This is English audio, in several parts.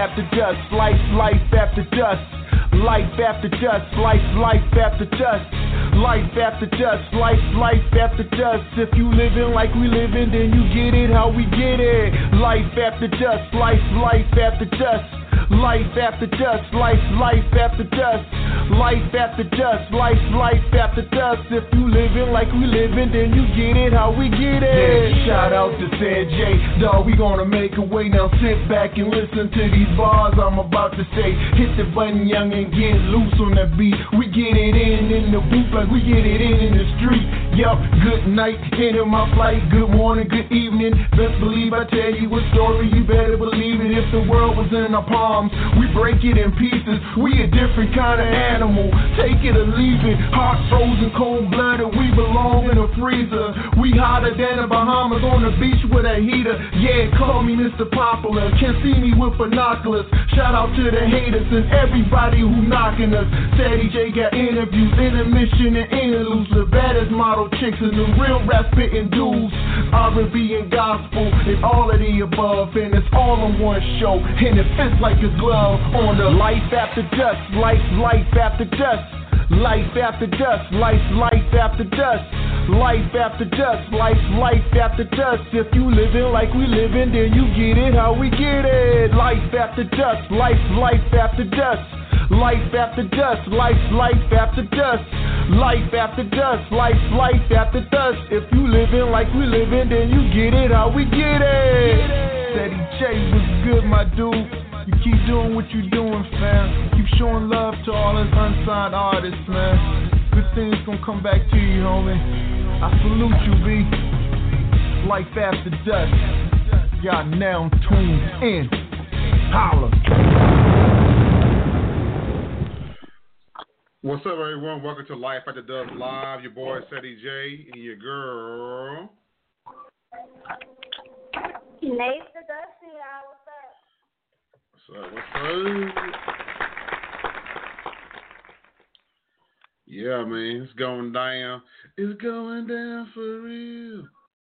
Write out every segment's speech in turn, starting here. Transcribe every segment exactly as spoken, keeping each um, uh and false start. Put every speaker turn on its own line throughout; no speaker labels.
after dust, life, life after dust. Life after dust, life, life after dust. Life after dust, life, life after dust. If you living like we living, then you get it how we get it. Life after dust, life, life after dust. Life after dust, life, life after dust. Life after dust, life, life after dust. If you living like we living, then you get it how we get it. Yeah, shout out to San J, dawg, we gonna make a way. Now sit back and listen to these bars I'm about to say. Hit the button, young, and get loose on that beat. We get it in in the booth like we get it in in the street. Yup, good night, into my flight. Good morning, good evening. Best believe I tell you a story, you better believe it. If the world was in our palms, we break it in pieces. We a different kind of animal, take it or leave it. Heart frozen, cold blooded, we belong in a freezer. We hotter than the Bahamas on the beach with a heater. Yeah, call me Mister Popular, can't see me with binoculars. Shout out to the haters and everybody who knocking us. Sadie J got interviews, intermission and interludes. The baddest model chicks and the real rap spitting dudes. R and B and gospel and all of the above, and it's all on one show, and it fits like a glove on the life after dust, life, life after dust. Life after dust, life, life after dust. Life after dust, life, life after dust. If you living like we living, then you get it how we get it. Life after dust, life, life after dust. Life after dust, life, life after dust. Life after dust, life, life after dust. If you living like we living, then you get it how we get it. Steady J was good, my dude. You keep doing what you doing, fam. Keep showing love to all us unsigned artists, man. Good things gonna come back to you, homie. I salute you, B. Life after dust. Y'all now tuned in. Holla.
What's up, everyone? Welcome to Life After Dust Live. Your boy, Sadie J, and your girl.
Nate the Dusty, y'all. What's up?
What's up? What's up? Yeah, man, it's going down. It's going down for real.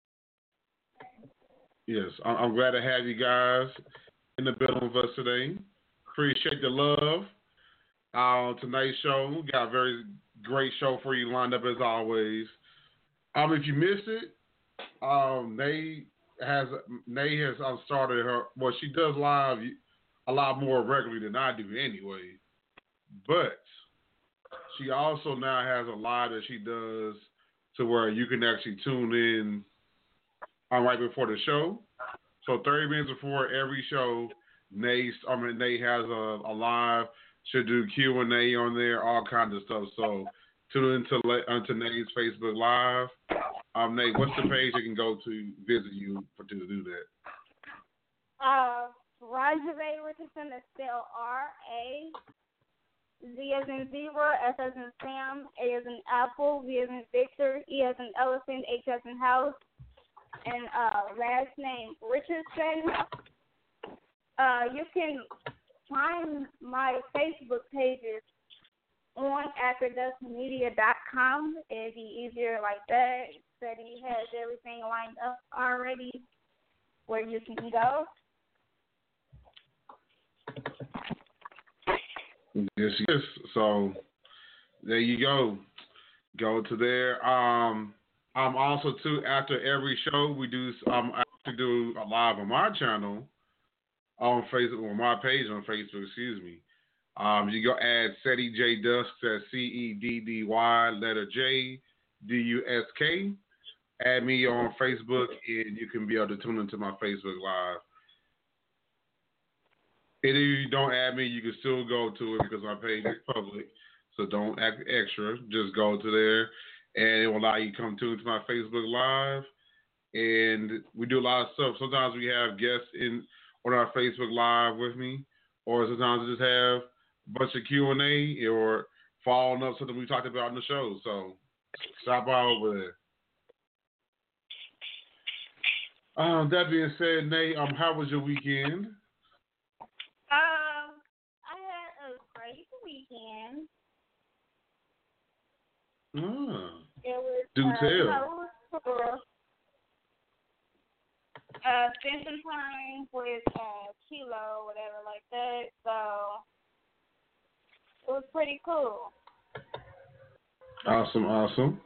Yes, I'm, I'm glad to have you guys in the building with us today. Appreciate the love. Uh, tonight's show, we got a very great show for you lined up as always. Um, if you missed it, um, Nay has Nay has um, started her. Well, she does live a lot more regularly than I do anyway. But she also now has a live that she does to where you can actually tune in um, right before the show. So thirty minutes before every show, Nay, I mean, Nay has a, a live. She'll do Q and A on there, all kinds of stuff. So tune into into Nay's Facebook Live. Um, Nay, what's the page you can go to visit you for to do that?
Uh, Rajave Richardson is spelled R A Z as in zebra, S as in Sam, A as in apple, V as in Victor, E as in elephant, H as in house, and uh, last name Richardson. Uh, you can find my Facebook pages on after dust media dot com. It'd be easier like that. Said he has everything lined up already where you can go.
Yes, yes. So there you go. Go to there. Um, I'm also too after every show we do. Um, I have to do a live on my channel on Facebook, on my page on Facebook. Excuse me. Um, you go add Sadie J Dusk. That's C E D D Y letter J D U S K. Add me on Facebook, and you can be able to tune into my Facebook Live. And if you don't add me, you can still go to it because my page is public. So don't act extra. Just go to there, and it will allow you to come to, to my Facebook Live. And we do a lot of stuff. Sometimes we have guests in on our Facebook Live with me, or sometimes we just have a bunch of Q and A or following up something we talked about in the show. So stop by over there. Um, that being said, Nate, um, how was your weekend?
Um, I had a great weekend.
Ah,
It was
do
uh,
tell.
you know, it was uh, spent some time with uh, Kilo, whatever like that. So it was pretty cool.
Awesome, awesome.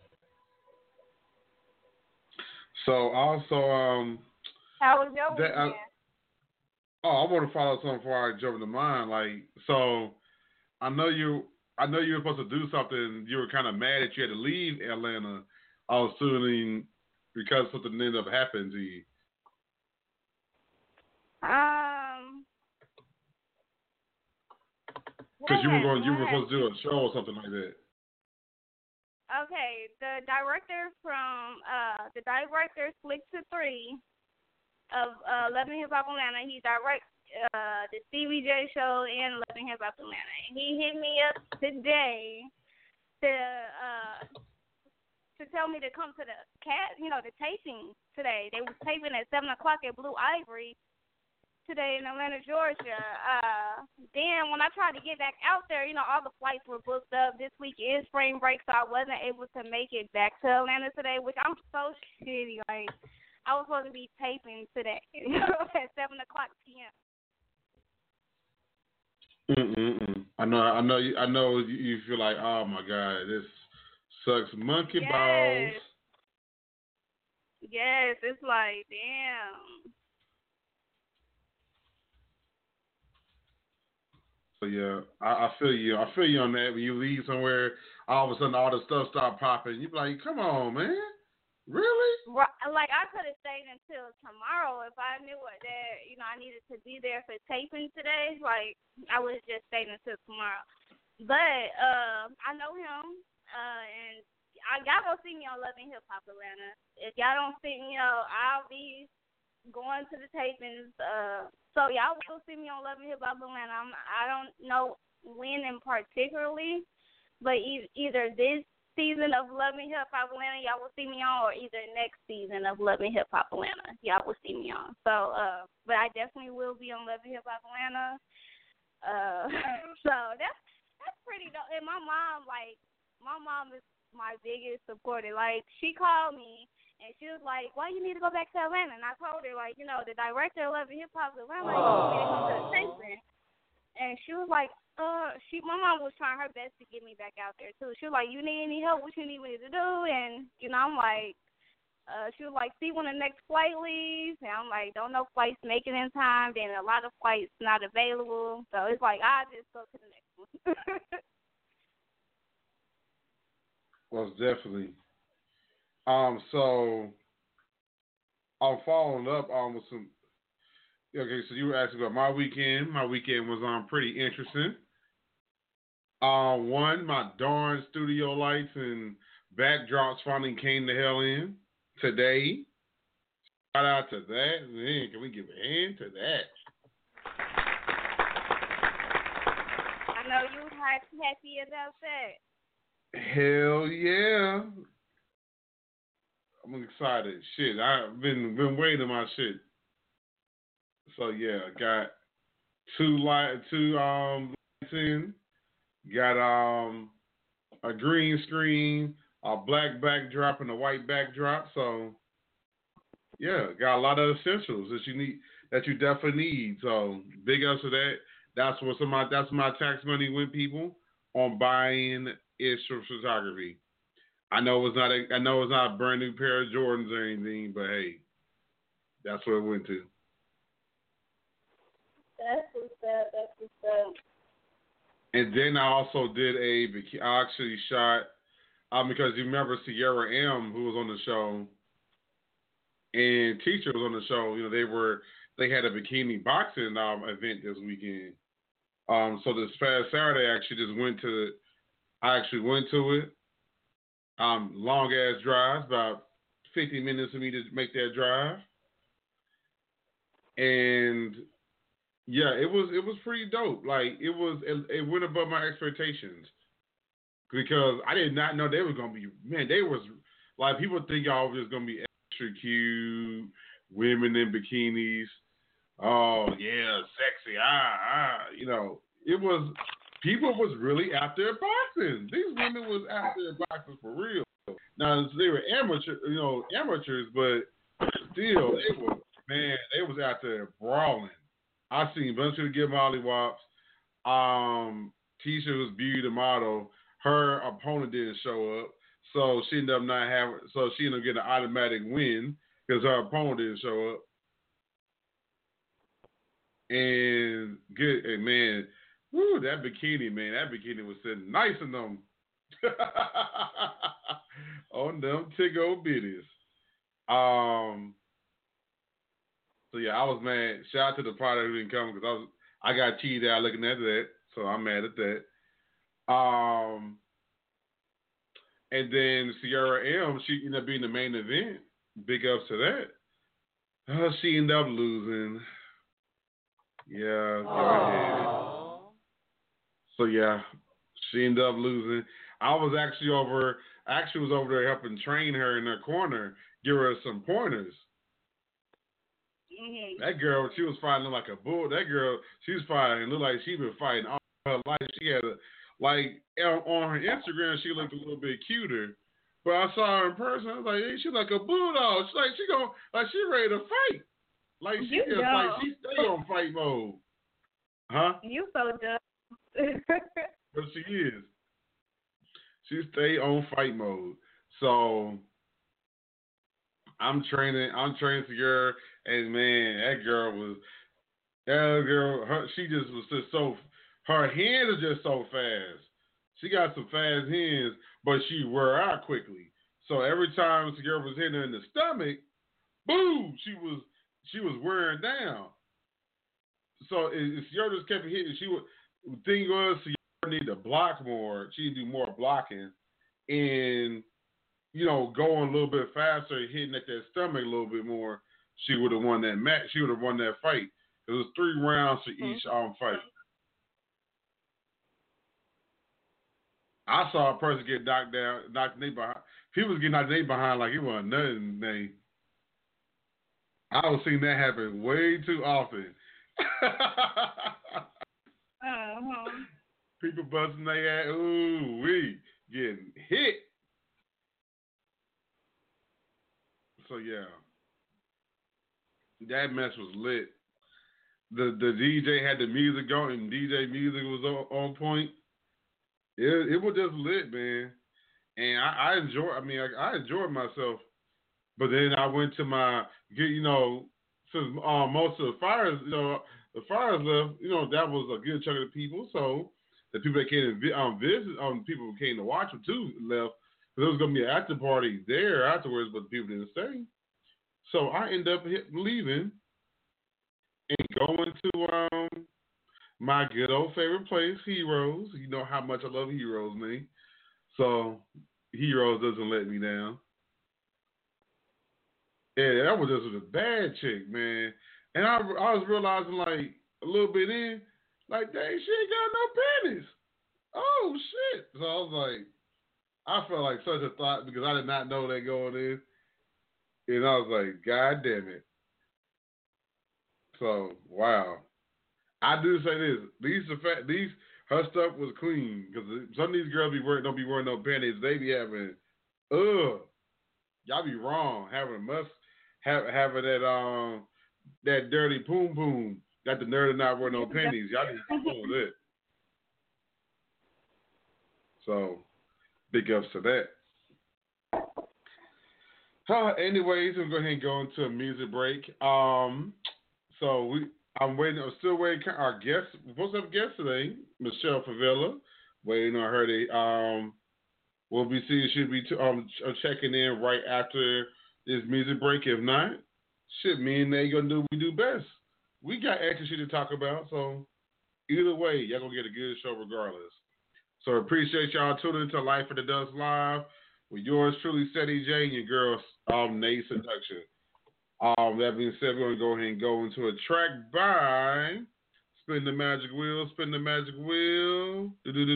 So also, um,
how was your
that,
weekend?
I, oh, I want to follow something before I jump into mine. Like, so I know you, I know you were supposed to do something. You were kind of mad that you had to leave Atlanta. I was assuming because something ended up happening to you.
Um,
because you were going, you were
happened?
supposed to do a show or something like that.
Okay, the director from uh the director Slick to Three of uh Love and Hip Hop Atlanta, he directs uh the Stevie J show and Love and Hip Hop Atlanta. He hit me up today to uh to tell me to come to the cat you know, the taping today. They was taping at seven o'clock at Blue Ivory today in Atlanta, Georgia. Uh, then when I tried to get back out there, you know, all the flights were booked up. This week is spring break, so I wasn't able to make it back to Atlanta today, which I'm so shitty. Like, I was supposed to be taping today, you know, at seven o'clock p.m.
Mm-mm-mm. I know, I know, you, I know. You feel like, oh my God, this sucks, monkey
yes.
balls.
Yes, it's like, damn.
So yeah, I, I feel you. I feel you on that. When you leave somewhere, all of a sudden all the stuff start popping. You be like, come on, man, really?
Like, I could have stayed until tomorrow if I knew what that, you know, I needed to be there for taping today. Like, I would have just stayed until tomorrow. But uh, I know him, uh, and I, y'all gonna see me on Love and Hip Hop Atlanta. If y'all don't see me, you know, I'll be going to the tapings. Uh, so y'all will see me on Love and Hip Hop Atlanta. I'm, I don't know when in particularly, but e- either this season of Love and Hip Hop Atlanta y'all will see me on, or either next season of Love and Hip Hop Atlanta y'all will see me on. So, uh, but I definitely will be on Love and Hip Hop Atlanta. Uh, so that's that's pretty dope. And my mom, like, my mom is my biggest supporter. Like, she called me. And she was like, why you need to go back to Atlanta? And I told her, like, you know, the director of Love and Hip Hop Atlanta, like, told me to come to the taping. And she was like, uh, she, my mom was trying her best to get me back out there, too. She was like, you need any help? What you need me to do? And, you know, I'm like, uh, she was like, see when the next flight leaves. And I'm like, don't know flights make it in time. Then a lot of flights not available. So it's like, I'll just go to the next one.
Well, definitely. Um, so I'm following up um with some. Okay, so you were asking about my weekend. My weekend was um pretty interesting. Uh, one, my darn studio lights and backdrops finally came the hell in today. Shout out to that. Man, can we give a hand to that?
I know you were happy about that.
Hell yeah. I'm excited. Shit, I've been been waiting my shit. So yeah, got two light, two um lights in. Got um a green screen, a black backdrop, and a white backdrop. So yeah, got a lot of essentials that you need, that you definitely need. So big ups to that. That's what some of my that's my tax money went, people, on buying Israel photography. I know it's not a, I know it's not a brand new pair of Jordans or anything, but hey, that's what it went to.
That's what's up. That's what's up.
And then I also did a, I actually shot, um, because you remember Sierra M, who was on the show, and Teacher was on the show. You know, they were, they had a bikini boxing um, event this weekend. Um, so this past Saturday, I actually just went to, I actually went to it. Um, long ass drives, about fifty minutes for me to make that drive. And yeah, it was it was pretty dope. Like it was it, it went above my expectations. Because I did not know they were gonna be, man, they was like, people think y'all was just gonna be extra cute, women in bikinis. Oh yeah, sexy, ah, ah, you know. It was, people was really out there boxing. These women was out there boxing for real. Now they were amateur, you know, amateurs, but still still, they were, man, they was out there brawling. I seen a bunch of people get mollywops. Um, Tisha was Beauty the model. Her opponent didn't show up, so she ended up not having. So she ended up getting an automatic win because her opponent didn't show up. And good, and man, woo, that bikini, man, that bikini was sitting nice on them, on them tiggo bitties. Um. So yeah, I was mad. Shout out to the product who didn't come because I was I got cheated out looking at that, so I'm mad at that. Um, and then Sierra M, she ended up being the main event. Big ups to that. Uh, she ended up losing. Yeah, go ahead. So yeah, she ended up losing. I was actually over. I actually was over there helping train her in her corner, give her some pointers.
Mm-hmm.
That girl, she was fighting like a bull. That girl, she was fighting, looked like she been fighting all her life. She had a, like, on her Instagram, she looked a little bit cuter. But I saw her in person, I was like, hey, she's like a bulldog. She's like, she going like, she ready to fight. Like, she
you
just,
know.
like, she stay on fight mode. Huh?
You so dumb.
But she is. She stay on fight mode. So, I'm training, I'm training Sierra, and man, that girl was, that girl, her, she just was just so, her hands are just so fast. She got some fast hands, but she wear out quickly. So every time Sierra was hitting her in the stomach, boom, she was, she was wearing down. So if Sierra just kept hitting, she would, the thing was, Sierra needed to block more. She needed to do more blocking. And you know, going a little bit faster, hitting at that stomach a little bit more, she would have won that match. She would have won that fight. It was three rounds for each um fight. I saw a person get knocked down, knocked their behind. People was getting knocked their behind like it wasn't nothing. They, I was seeing that happen way too often.
uh-huh.
People busting their ass. Ooh, we getting hit. So yeah, that mess was lit. The the D J had the music going, and D J music was on, on point. It it was just lit, man. And I, I enjoy. I mean, I, I enjoyed myself. But then I went to my, you know, since um, most of the fires, you know, the fires left. You know, that was a good chunk of the people. So the people that came to um, visit, um, people who came to watch them too left. There was going to be an after party there afterwards, but the people didn't stay. So I ended up hit, leaving and going to um, my good old favorite place, Heroes. You know how much I love Heroes, man. So Heroes doesn't let me down. Yeah, that was just a bad chick, man. And I, I was realizing, like, a little bit in, like, dang, she ain't got no panties. Oh, shit. So I was like, I felt like such a thought because I did not know that going in. And I was like, God damn it. So, wow. I do say this. These, these her stuff was clean because some of these girls be wearing, don't be wearing no panties. They be having, ugh. Y'all be wrong. Having a must, have, having that, um, that dirty poom poom. Got the nerve to not wear no panties. Y'all need to go with it. So, big ups to that. Uh, anyways, we'll go ahead and go into a music break. Um, so we, I'm waiting. I'm still waiting. Our guest, we're supposed to have a guest today, Michelle Favela. Waiting on her to. Um, we'll be seeing. She'll be t- um checking in right after this music break. If not, shit, me and they gonna do what we do best. We got extra shit to talk about. So either way, y'all gonna get a good show regardless. So appreciate y'all tuning into Life of the Dust Live with yours truly, Seti J, and your girl, um, Nate Seduction. Um, that being said, we're going to go ahead and go into a track by Spin the Magic Wheel, Spin the Magic Wheel.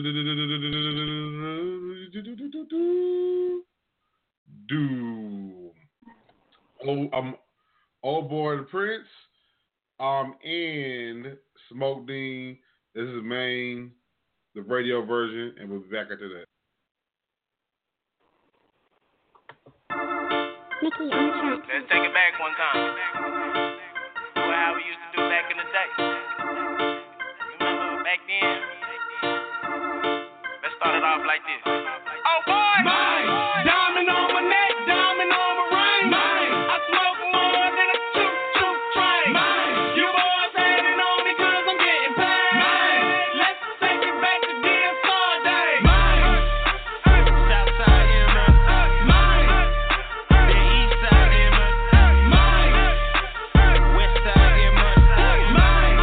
Do. Oh, um, Old Boy the Prince, um, and Smoke Dean. This is Maine, the radio version, and we'll be back after that.
Mickey on the track.
Let's take it back one time. Do it how we used to do back in the day. You remember back then? Let's start it off like this. Oh boy! Mine! Diamond on my neck, diamond on my ring. Mine! I smoke more than a choo-choo train. Mine! You boys hating on me cause I'm getting paid. Mine! Let's take it back to D S R day. Mine! Southside Emma. Mine! The Eastside Emma. Mine! Westside Emma. Mine!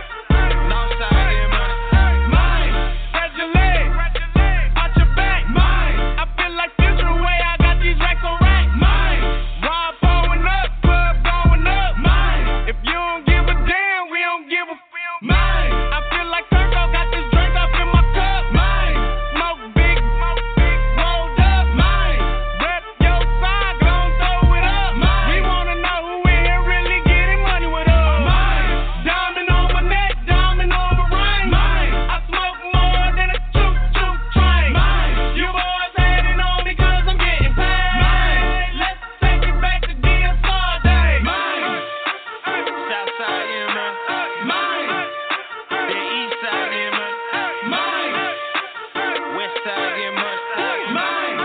Northside Emma. Mine! Spread your legs. Arch your back. Mine! I feel like future way I got these racks on rack. Mine! Rob blowing up, club going up. Mine! If you don't give a damn, we don't give a f- Mine! I feel like Turco got this drink up in my cup. Mine! Smoke big, smoke big, rolled up. Mine! Rep your side, gon' throw it up. Mine! We wanna know who in here really getting money with us. Mine! Diamond on my neck, diamond on my ring. Mine! I smoke more than a choo-choo train. Mine! You boys hating on me cause I'm getting paid. Mine! Let's take it back to D S R day. Mine! Southside Emma. Mine! The Eastside Emma. Mine! Westside Emma. Mine!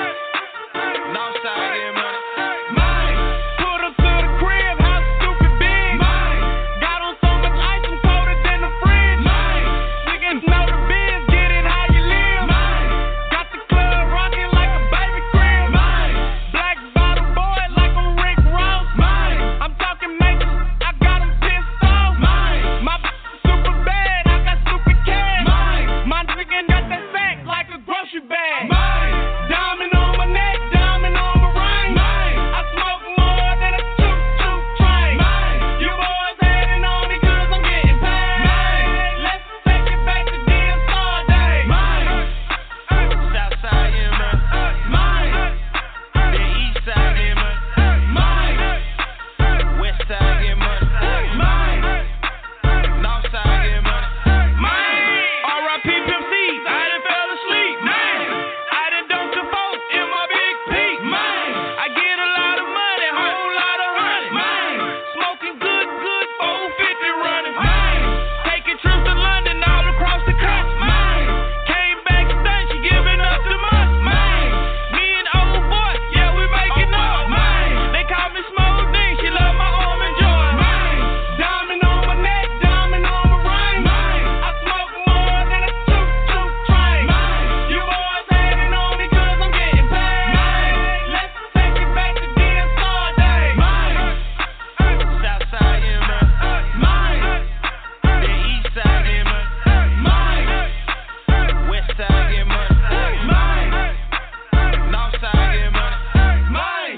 Northside Emma. Mine! Put her to the crib, house stupid big. Mine! Got on so much ice, I'm colder than the fridge. Mine! Niggas know the biz, get it how you live. Mine! Got the club rocking like a baby crib. Mine! Black bottle boy like a Rick Ross. Mine! I'm talking majors, I got 'em pissed off. Mine! My b- super bad, I got stupid cash. Mine! My nigga got that sack like a grocery bag. Mine! Diamond on my neck, diamond on my ring. Mine! I smoke more than a choo-choo train. Mine! You boys hating on me cause I'm getting paid. Mine! Let's take it back to D S R day. Mine! Southside Emma. Mine! The Eastside Emma. Mine! Westside Emma. Mine! Northside Emma. Mine! R I P Pimp C, I done fell asleep. Mine! I done dumped the folk in my big peak. Mine! I get a lot of money, whole lot of honey. Mine! Smoking good, good, four fifty running. Mine! Taking trips to London all across the country. Mine! Came back stunned, she giving up the money. Mine! Me and old boy, yeah, we making up. Mine! They call me Smooth D, she love my arm and joy. Mine! Diamond on my neck, diamond on my ring. Mine! I smoke more than a choo-choo train. Mine! You boys hating on me cause I'm getting paid. Mine! Let's take it back to D S R day. Mine! Southside Emma. Mine! The Eastside Emma. Mine! Westside Emma. Mine! Northside Emma. Mine!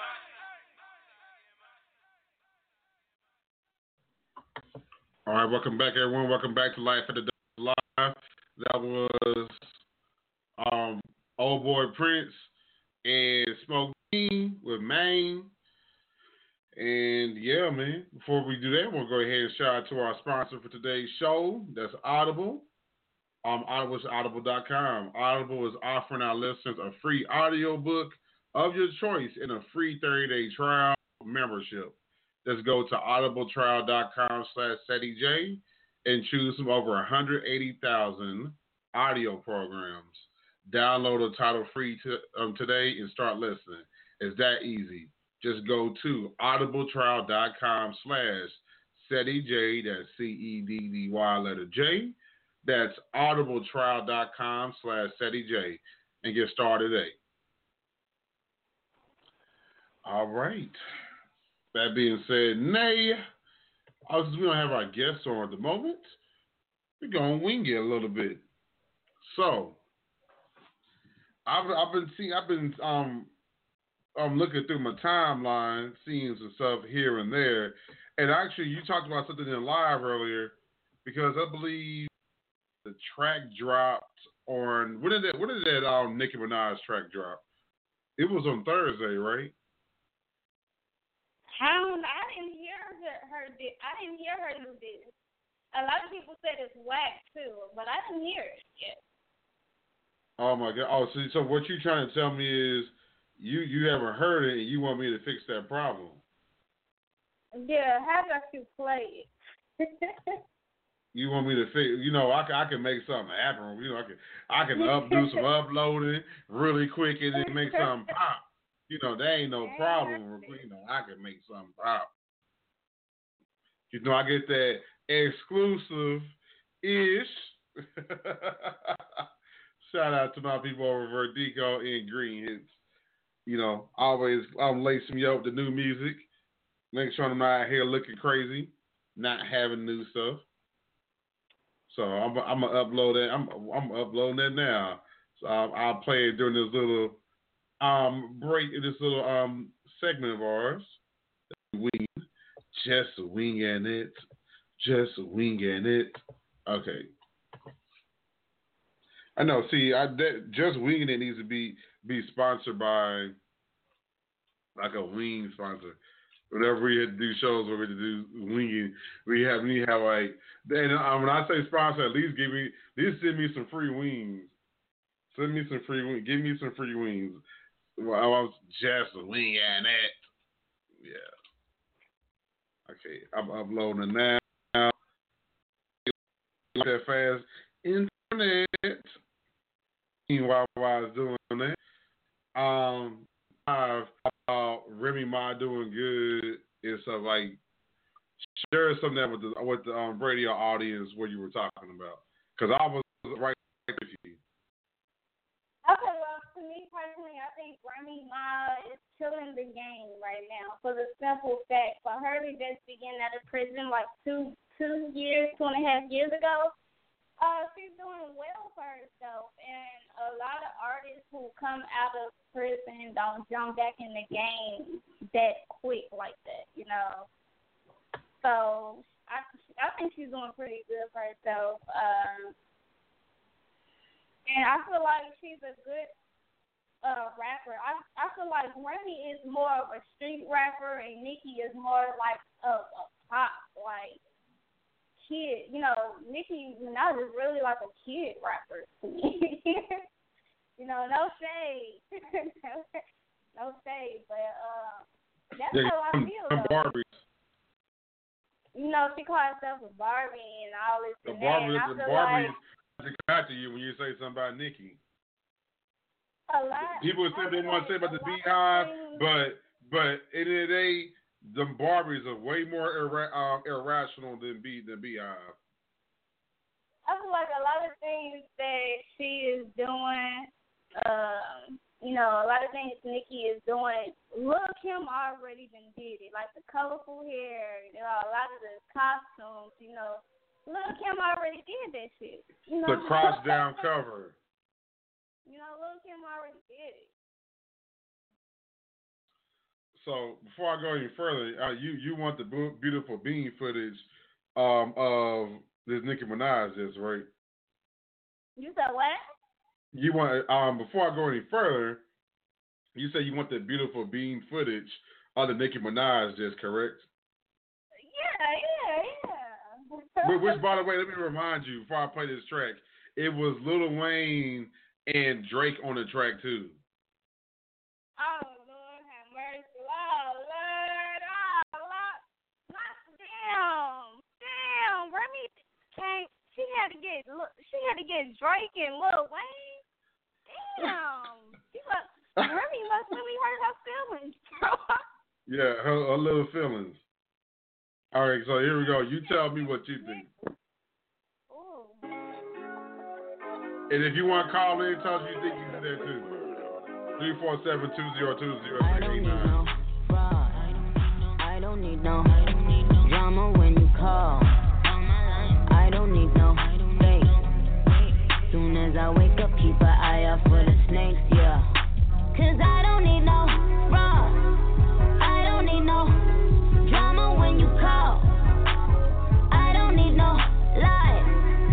All right, welcome back, everyone. Welcome back to Life at the Live. That was um, Old Boy Prince and Smoke King with Maine. And yeah, man, before we do that, we'll go ahead and shout out to our sponsor for today's show. That's Audible. Um, Audible is audible dot com. Audible is offering our listeners a free audiobook of your choice and a free thirty-day trial membership. Just go to audible trial dot com slash Seti J and choose from over one hundred eighty thousand audio programs. Download the title free to, um, today and start listening. It's that easy. Just go to audible trial dot com slash Seti J, that's C E D D Y letter J. That's audible trial dot com slash Seti J and get started today. All right. That being said, Nay, since we don't have our guests on at the moment, we're going to wing it a little bit. So, I've, I've been seeing, I've been um, I'm looking through my timeline, seeing some stuff here and there. And actually, you talked about something in live earlier because I believe the track dropped on, when did that, when did that um, Nicki Minaj track drop? It was on Thursday, right?
I don't. I didn't hear her. her di- I didn't hear her new diss. A lot of people said it's whack too, but I didn't hear it yet.
Oh my God! Oh, so, so what you're trying to tell me is you you haven't heard it and you want me to fix that problem.
Yeah, how about you play it?
You want me to fix? You know, I can I can make something happen. You know, I can I can up do some uploading really quick and then make something pop. You know, there ain't no problem. You know, I can make something pop. You know, I get that exclusive ish. Shout out to my people over Vertigo and Green Hits. You know, always I'm lacing me up with the new music. Make sure I'm not out here looking crazy, not having new stuff. So I'm I'm gonna upload that. I'm I'm uploading that now. So I'll, I'll play it during this little um break, this little um segment of ours. Wing, just winging it, just winging it. Okay. I know. See, I that, just winging it needs to be be sponsored by like a wing sponsor. Whenever we had to do shows where we had to do winging, we have we have like. Then um, when I say sponsor, at least give me, at least send me some free wings. Send me some free wings. Give me some free wings. Well, I was just winging it. Yeah. Okay, I'm uploading now. That fast internet. While I was doing that, um, I've uh, Remy Ma doing good and stuff like. Share some of that with the with the um, radio audience what you were talking about, because I was right with you.
Okay, well, to me personally, I think Remy Ma is killing the game right now for the simple fact for her to just begin out of prison like two two years, two and a half years ago. Uh, she's doing well for herself, and a lot of artists who come out of prison don't jump back in the game that quick like that, you know. So I I think she's doing pretty good for herself. Um, and I feel like she's a good uh, rapper. I I feel like Remy is more of a street rapper and Nicki is more like a, a pop, like kid. You know, Nicki Minaj is really like a kid rapper to me. You know, no shade. no shade, but uh, that's
yeah,
how I feel
some
though.
Barbies.
You know, she called herself a Barbie and all this
The
and
Barbies,
that. And I
the
feel
Barbies
like
come after you when you say something about Nicki.
a lot.
People say they want to say about the Beehive, but but at the end of the day, the Barbies are way more irra- uh, irrational than Bee than Beehive.
I feel like a lot of things that she is doing, uh, you know, a lot of things Nicki is doing, Lil' Kim already done did it. Like the colorful hair, you know, a lot of the costumes, you know, Lil' Kim already did that shit. You know?
The cross down cover.
You know, Lil' Kim already did it.
So before I go any further, uh, you you want the bu- beautiful bean footage um, of this Nicki Minaj, this right?
You said what?
You want um before I go any further, you say you want the beautiful bean footage of the Nicki Minaj, just correct?
Yeah, yeah, yeah.
Which, which, by the way, let me remind you before I play this track, it was Lil Wayne and Drake on the track too.
Oh Lord, have mercy, oh Lord, oh Lord, damn, damn, Remy came. She had to get, she had to get Drake and Lil Wayne. Damn. She must, Remy must really hurt her feelings, bro.
Yeah, her, her little feelings. All right, so here we go. You tell me what you think.
Ooh.
And if you want to call in, tell us you think you can do that too. three four seven, two zero two zero three eight nine.
I don't need no drama when you call. I don't need no fake. Soon as I wake up, keep an eye out for the snakes, yeah. Cause I don't need no raw. I don't need no drama when you call. I don't need no lie.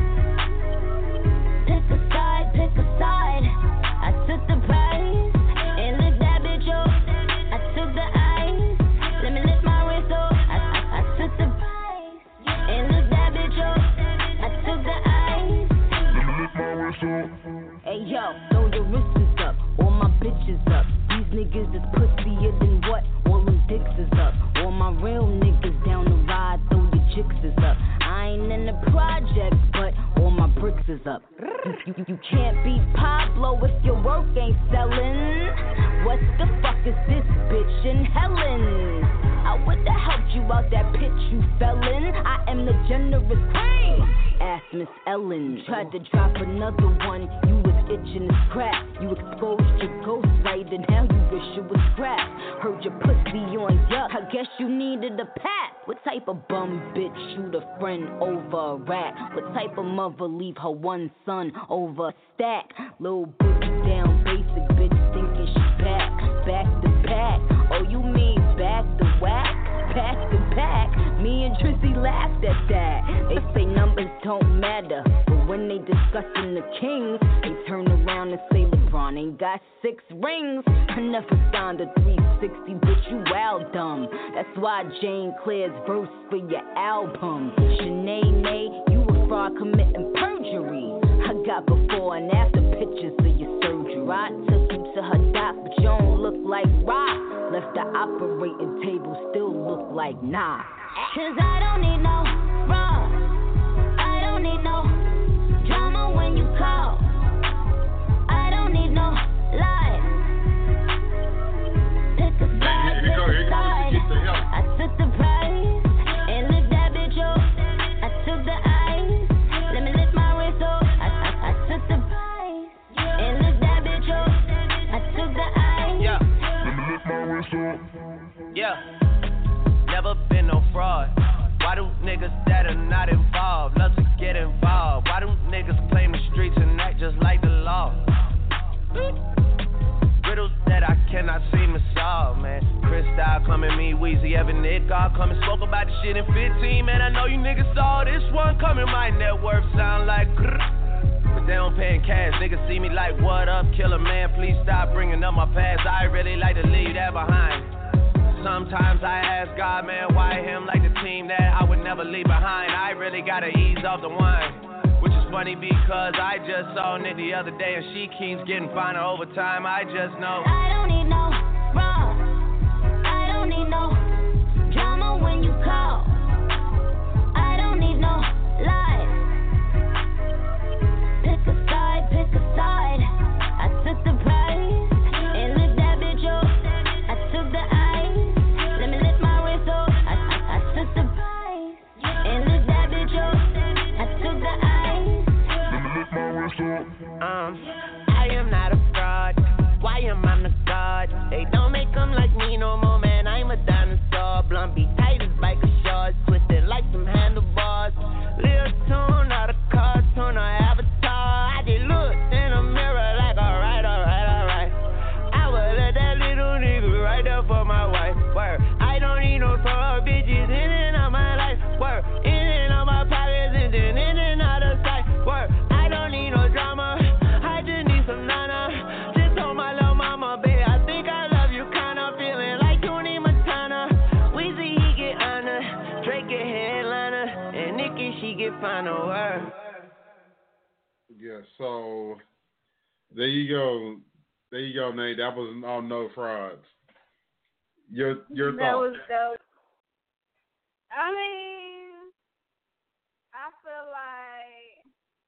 Pick a side, pick a side. I took the prize and lift that bitch up. I took the ice. Let me lift my wrist up. I, I, I took the prize and lift that bitch up. I took the ice. Let me lift my wrist up. Hey yo, throw your wrist and stuff. All my bitches up. These niggas is pussier than what? All them dicks is up. All my real niggas down the ride, throw your chicks is up. I ain't in the project, but all my bricks is up. You, you, you can't beat Pablo if your work ain't selling. What the fuck is this bitch in Helen? I would've helped you out that pit you fell in. I am the generous queen. Ask Miss Ellen. Tried to drop another one, you was itching to scrap. You exposed your ghost right and now you wish it was scrap. Heard your pussy on yuck, I guess you needed a pat. What type of bum bitch shoot a friend over a rat? What type of mother leave her one son over a stack? Little boogie down basic bitch thinking she back, back to back. Oh, you mean back to whack? Pack to pack. Me and Trizzy laughed at that. They say numbers don't matter, but when they discussing the Kings, they turn around and say LeBron ain't got six rings. I never signed a three sixty, but you wild dumb. That's why Jane Claire's verse for your album. Shanae, you were fraud committing perjury. I got before and after pictures of your surgery. I took you to her doc, but you don't look like rock. Left the operating table, still look like nah.
Cause I don't need no fraud. I don't need no drama when you call. I don't need no lies. Pick a side, pick a side. I took the prize and lift that bitch up. I took the ice. Let me lift my wrist up. I, I, I took the prize and lift that bitch up. I took the ice.
Yeah.
Let me lift my wrist up.
Yeah. Never been no fraud. Why do niggas that are not involved love to get involved? Why do niggas claim the streets and act just like the law? Riddles that I cannot seem to solve, man. Chris Style coming, me, Weezy, Evan, Nick, all coming. Spoke about the shit in fifteen, man. I know you niggas saw this one coming. My net worth sound like but they don't pay in cash. Niggas see me like, what up, killer man? Please stop bringing up my past. I really like to leave that behind. Sometimes I ask God, man, why him like the team that I would never leave behind? I really gotta ease off the wine, which is funny because I just saw Nick the other day and she keeps getting finer over time. I just know
I don't need no fraud. I don't need no drama when you call. I don't need no lies. Pick a side, pick a side. I took the prize and lift that bitch up. I took the ice. Let me lift my wrist up. I, I, I took the prize and lift that bitch up. I took the ice. Let me lift my wrist up.
Um, I am not a fraud. Why am I the god? They don't make them like me no more, man. I'm a dinosaur. Blunt be tight as biker shorts, twisted like some handlebars. Little tune, not a cartoon or avatar. I just look in the mirror like, alright, alright, alright. I will let that little nigga right there for my wife. Word, I don't need no fraud bitches in and out my life. Word, in and out my pockets and then in and out of sight. Word, I don't need no drama. I just need some nana. Just told my little mama, babe, I think I love you kinda. Feeling like Tony Montana. Weezy, he get honor. Drake get headliner. And Nicki, she get final word.
Yeah, so there you go. There you go, Nate. That was all no frauds. Your your
That
thoughts.
was dope. I mean, I feel like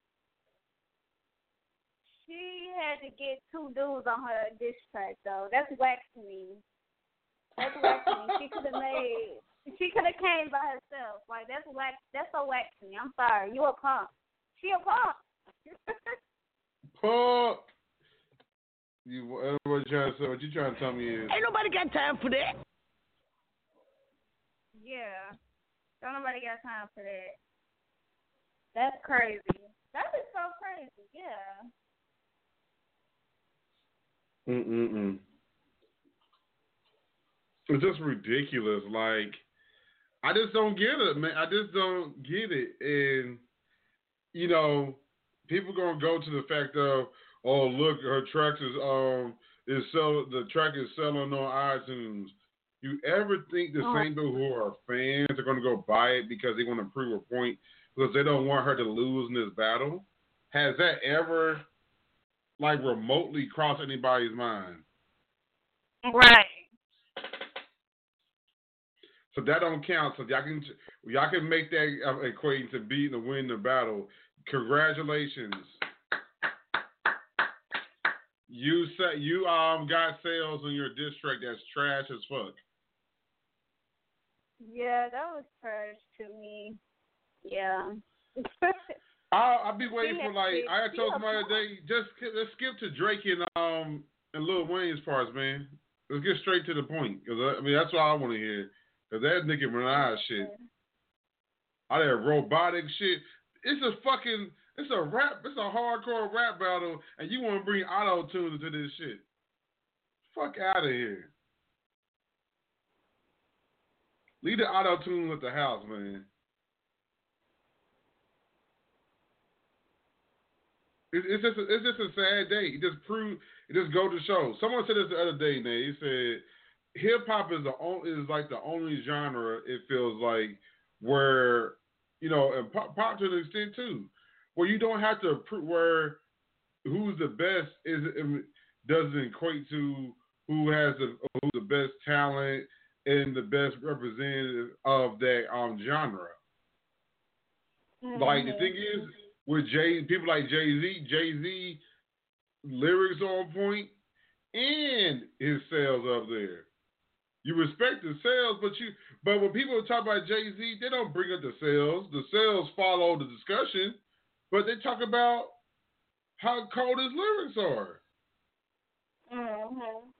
she had to get two dudes on her diss track, though. That's whack to me. That's whack to me. She could have made. She could have came by herself. Like that's whack. That's so whack to me. I'm sorry. You a punk. She a punk.
Punk. You uh, what you trying to say? What you trying to tell me is?
Ain't nobody got time for that.
Yeah. Don't nobody got time for that. That's crazy. That is so crazy. Yeah.
Mm mm mm. It's just ridiculous. Like, I just don't get it, man. I just don't get it. And, you know, people going to go to the fact of, oh, look, her track is, um, is sell, the track is selling on iTunes. You ever think the
Oh.
same people who are fans are going to go buy it because they want to prove a point because they don't want her to lose in this battle? Has that ever like remotely cross anybody's mind.
Right.
So that don't count. So y'all can y'all can make that uh, equating to beating or winning the battle. Congratulations. You say you um got sales on your diss track that's trash as fuck.
Yeah, that was trash to me. Yeah.
I'll, I'll be waiting for like
Netflix.
I told
Yeah,
somebody today. Just let's skip to Drake and um and Lil Wayne's parts, man. Let's get straight to the point. Cause I, I mean that's what I want to hear. Cause that Nicki Minaj shit, all that robotic shit. It's a fucking, it's a rap, it's a hardcore rap battle, and you want to bring auto tune into this shit? Fuck out of here. Leave the auto tune at the house, man. It, it's just, a, it's just a sad day. It just prove, it just go to show. Someone said this the other day, Nate. He said hip hop is the only, is like the only genre it feels like where, you know, and pop, pop to an extent too, where you don't have to prove where who's the best is it doesn't equate to who has the who's the best talent and the best representative of that um genre. Mm-hmm. Like the thing is with Jay, people like Jay Z, Jay Z lyrics on point and his sales up there. You respect the sales, but you but when people talk about Jay-Z, they don't bring up the sales. The sales follow the discussion, but they talk about how cold his lyrics are.
Mm-hmm.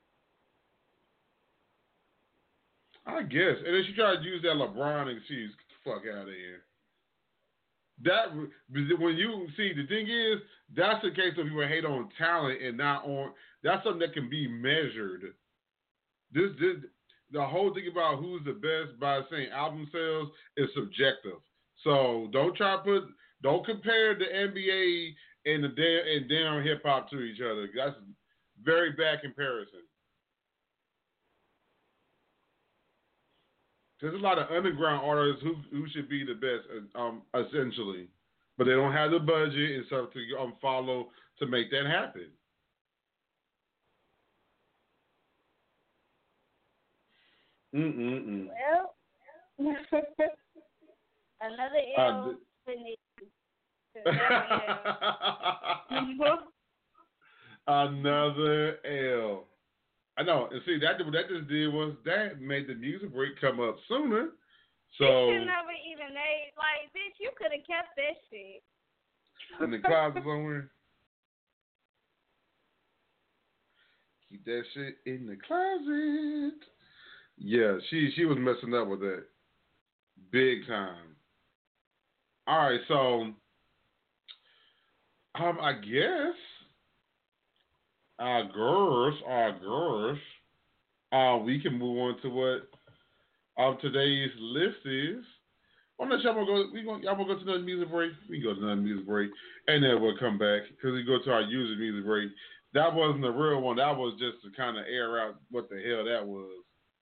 I guess. And then she tried to use that LeBron excuse. Get the fuck out of here. That when you see the thing is, that's the case of people hate on talent and not on that's something that can be measured. This this The whole thing about who's the best by saying album sales is subjective. So don't try to put, don't compare the N B A and the damn and damn hip hop to each other. That's very bad comparison. There's a lot of underground artists who who should be the best, um, essentially, but they don't have the budget and stuff to um, follow to make that happen. Mm-mm-mm.
Well, another L for me.
Another L. I know. And see, that what that just did was that made the music break come up sooner. So
you never even made like, bitch. You could have kept that shit
in the closet somewhere. Keep that shit in the closet. Yeah, she she was messing up with that big time. All right, so um, I guess our girls, our girls, uh, we can move on to what um today's list is. I'm not sure y'all wanna go. We gonna y'all wanna go to another music break. We can go to another music break, and then we'll come back because we go to our usual music break. That wasn't the real one. That was just to kind of air out what the hell that was.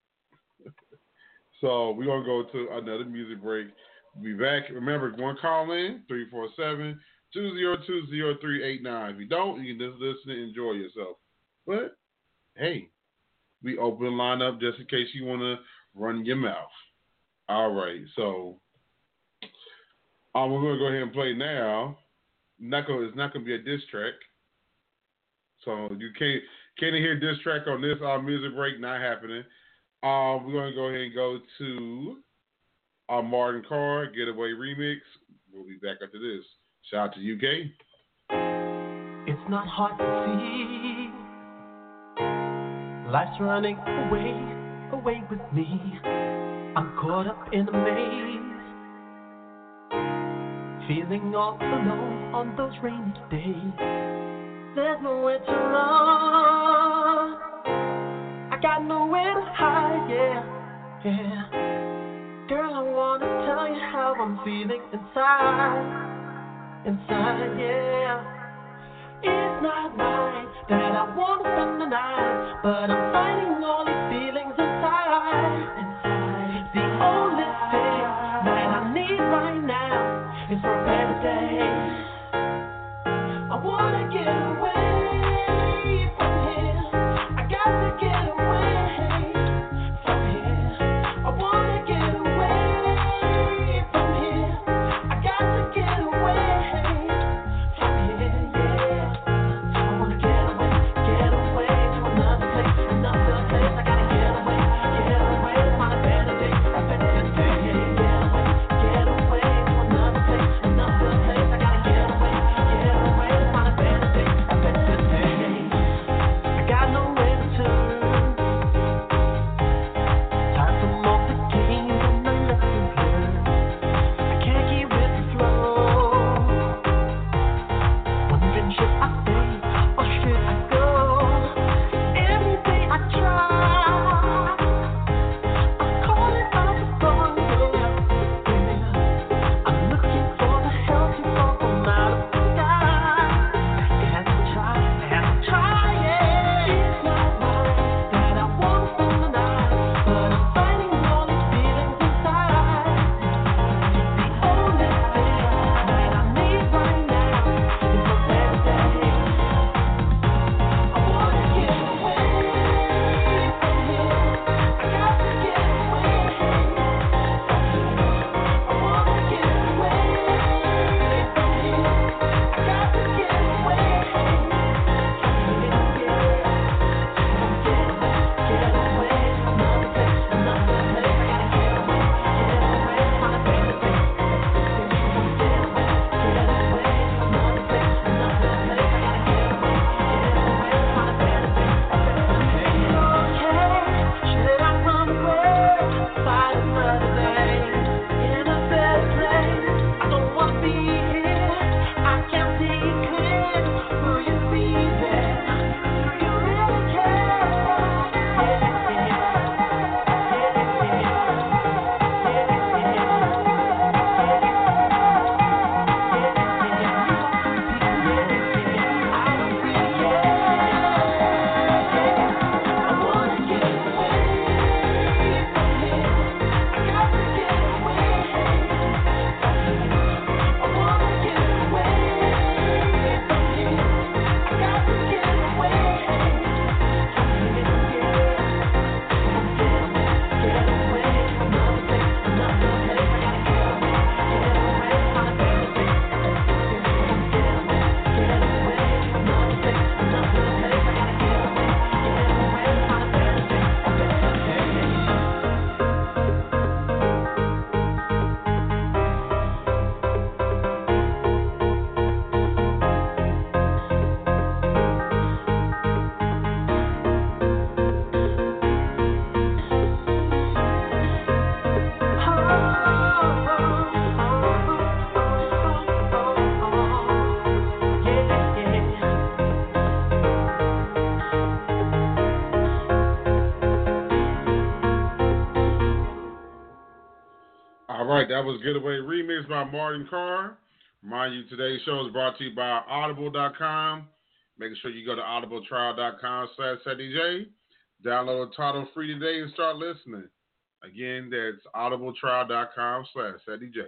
So we're going to go to another music break. We'll be back. Remember, one call in, three four seven, two zero two, zero three eight nine. If you don't, you can just listen and enjoy yourself. But, hey, we open the line up just in case you want to run your mouth. All right, so um, we're going to go ahead and play now. Not gonna, it's not going to be a diss track. So you can't, can't hear diss track on this uh, music break, not happening. Um, we're going to go ahead and go to our Martin Carr Getaway Remix. We'll be back after this. Shout out to U K.
It's not hard to see. Life's running away, away with me. I'm caught up in a maze, feeling all alone on those rainy days. There's nowhere to run, I got nowhere to hide, yeah, yeah. Girl, I wanna tell you how I'm feeling inside, inside, yeah. It's not right that I wanna spend the night, but I'm fighting all these feelings inside, inside. The only thing that I need right now is for a better day. I wanna get away.
that was Getaway Remix by Martin Carr. Remind you, today's show is brought to you by audible dot com. Making sure you go to audible trial dot com slash D J. Download the title free today and start listening. Again, that's audible trial dot com slash D J.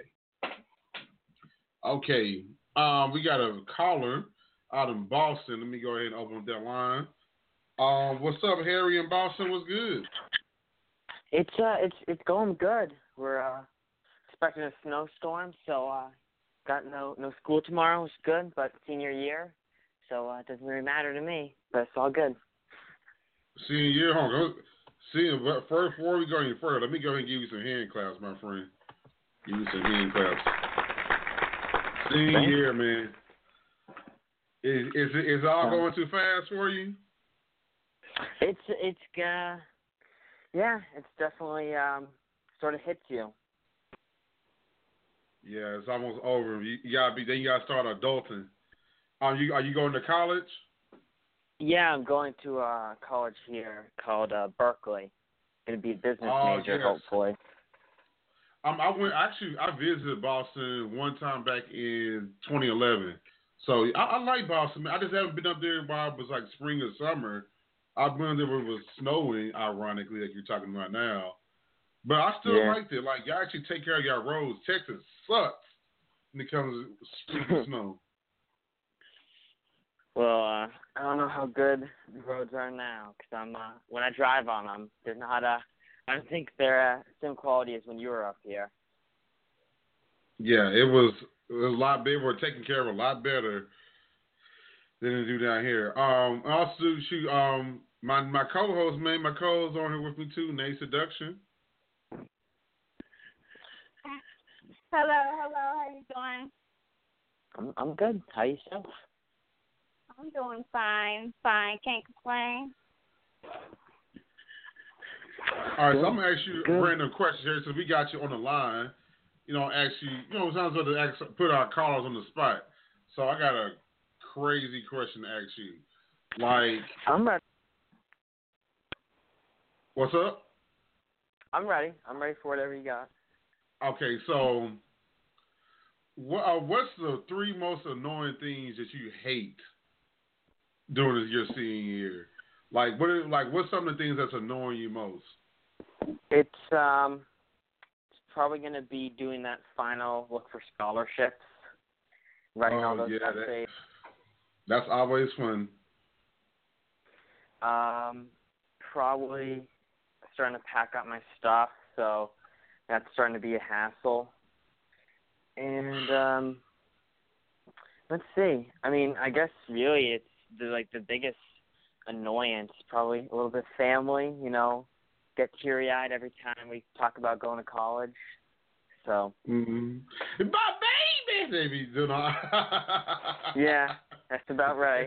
Okay, um, we got a caller out in Boston. Let me go ahead and open up that line. Um, what's up, Harry in Boston? What's good?
It's uh, it's it's going good. We're uh, expecting a snowstorm, so uh, got no no school tomorrow, which is good. But senior year, so uh, it doesn't really matter to me. But it's all good.
Senior year, hold on. See, but first, before we go any further, let me go ahead and give you some hand claps, my friend. Give you some hand claps. Senior year, man. Is is it is it all going too fast for you?
It's it's uh, yeah, it's definitely um, sort of hits you.
Yeah, it's almost over. You, you gotta be then. You gotta start adulting. Are you are you going to college?
Yeah, I'm going to a college here called uh, Berkeley. Going to be a business
oh,
major,
yes.
hopefully.
Um, I went actually. I visited Boston one time back in twenty eleven. So I, I like Boston. I just haven't been up there while it was like spring or summer. I've been there when it was snowing, ironically, like you're talking about now. But I still
Yeah.
liked it. Like y'all actually take care of y'all roads. Texas sucks when it comes to spring and snow.
Well, uh, I don't know how good the roads are now because I'm uh, when I drive on them, they're not. Uh, I don't think they're uh, same quality as when you were up here.
Yeah, it was, it was a lot better. We're taken care of a lot better than they do down here. Um, also, shoot, um, my my co-host, man, my co-host on here with me too, Nate Seduction.
Hello, hello. How you doing?
I'm I'm good. How yourself?
I'm doing fine, fine. Can't complain.
All right, so I'm gonna ask you
Good.
random questions here, since we got you on the line. You know, ask you, you know, sometimes we have to ask, put our callers on the spot. So I got a crazy question to ask you. Like,
I'm ready.
what's up?
I'm ready. I'm ready for whatever you got.
Okay, so what uh, what's the three most annoying things that you hate during your senior year? Like, what is, like what's some of the things that's annoying you most?
It's um, it's probably gonna be doing that final look for scholarships, writing all
Oh,
those
yeah, that-
essays.
That's always fun.
Um, probably starting to pack up my stuff, so that's starting to be a hassle. And um, let's see. I mean, I guess really it's the, like the biggest annoyance, probably a little bit family. You know, get teary-eyed every time we talk about going to college. So.
Mm-hmm. My baby, baby, do not.
Yeah, that's about right.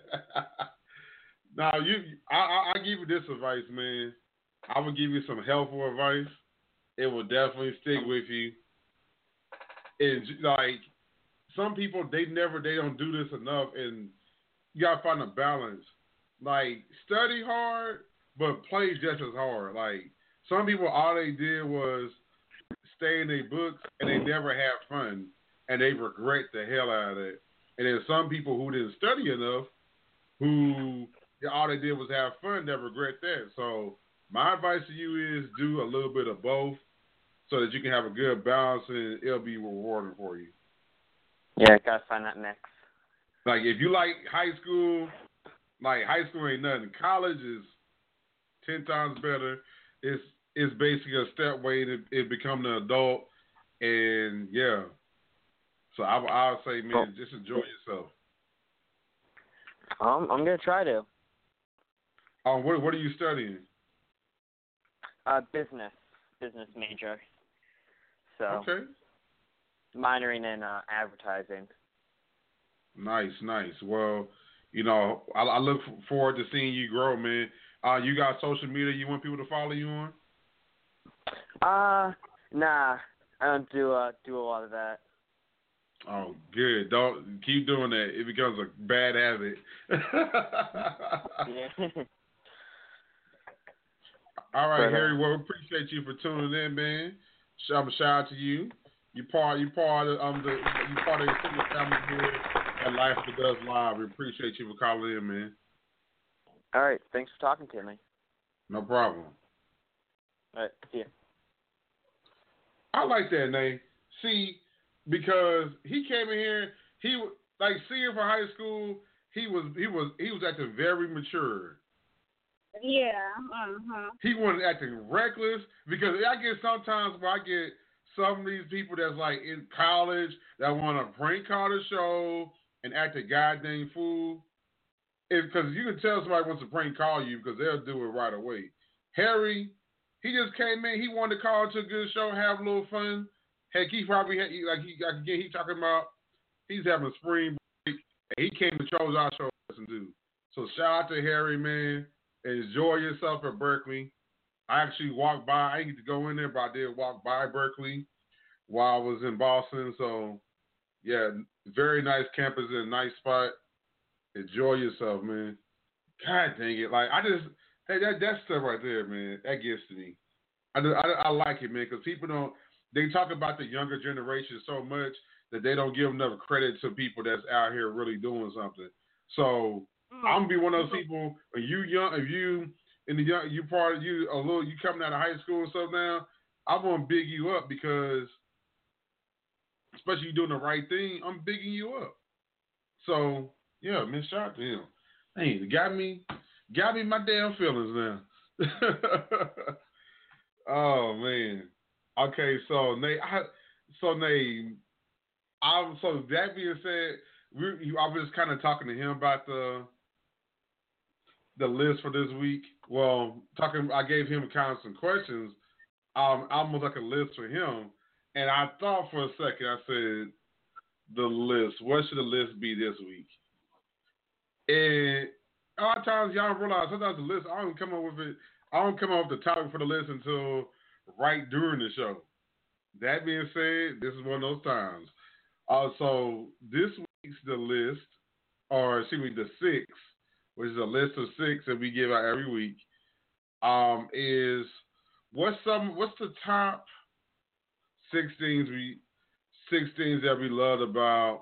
Now you, I, I, I give you this advice, man. I would give you some helpful advice. It will definitely stick with you. And like some people, they never, they don't do this enough, and you gotta find a balance. Like study hard, but play just as hard. Like some people, all they did was stay in their books, and they never have fun, and they regret the hell out of it. And then some people who didn't study enough, who all they did was have fun, they regret that. So my advice to you is do a little bit of both, so that you can have a good balance and it'll be rewarding for you.
Yeah, gotta find that mix.
Like if you like high school, like high school ain't nothing. College is ten times better. It's it's basically a step way to it become an adult, and yeah. So I I would say, man, just enjoy yourself.
Um, I'm gonna try to.
Um, what what are you studying?
Uh, business, business major. So.
Okay.
Minoring in uh, advertising.
Nice, nice. Well, you know, I, I look forward to seeing you grow, man. Uh, you got social media you want people to follow you on?
Uh, nah, I don't do uh do a lot of that.
Oh, good. Don't keep doing that. It becomes a bad habit.
Yeah.
All right,
But, uh,
Harry. Well, we appreciate you for tuning in, man. shout, shout out to you. You part you part of um the you part of the single family here at Life with Us Live. We appreciate you for calling in, man.
All right. Thanks for talking to me.
No problem.
All right. See ya.
I like that, Nate. See, because he came in here, he like seeing for high school, he was he was he was acting very mature.
Yeah. Uh-huh.
He wasn't acting reckless because I get sometimes where I get some of these people that's like in college that want to prank call the show and act a goddamn fool. Because you can tell somebody wants to prank call you because they'll do it right away. Harry, he just came in. He wanted to call to a good show, have a little fun. Heck, he probably had, like he again. He talking about he's having a spring break. And he came and chose our show to listen to. So shout out to Harry, man. Enjoy yourself at Berkeley. I actually walked by. I didn't get to go in there, but I did walk by Berkeley while I was in Boston. So yeah, very nice campus and a nice spot. Enjoy yourself, man. God dang it! Like I just, hey, that that stuff right there, man, that gets to me. I just, I, I like it, man, because people don't. They talk about the younger generation so much that they don't give enough credit to people that's out here really doing something. So mm-hmm. I'm gonna be one of those people. When you young, if you in the young, you part of you a little, you coming out of high school and stuff now, I want to big you up because, especially you doing the right thing, I'm bigging you up. So. Yeah, man, shout out to him. Hey, got me, got me my damn feelings now. Oh man. Okay, so Nate, I, so Nate, I so that being said, we I was kind of talking to him about the the list for this week. Well, talking, I gave him kind of some questions, um, almost like a list for him, and I thought for a second, I said, the list. What should the list be this week? And a lot of times y'all realize sometimes the list, I don't come up with it, I don't come up with the topic for the list until right during the show. That being said, this is one of those times. Uh, so this week's the list, or excuse me, the six, which is a list of six that we give out every week, um, is what's some what's the top six things we six things that we loved about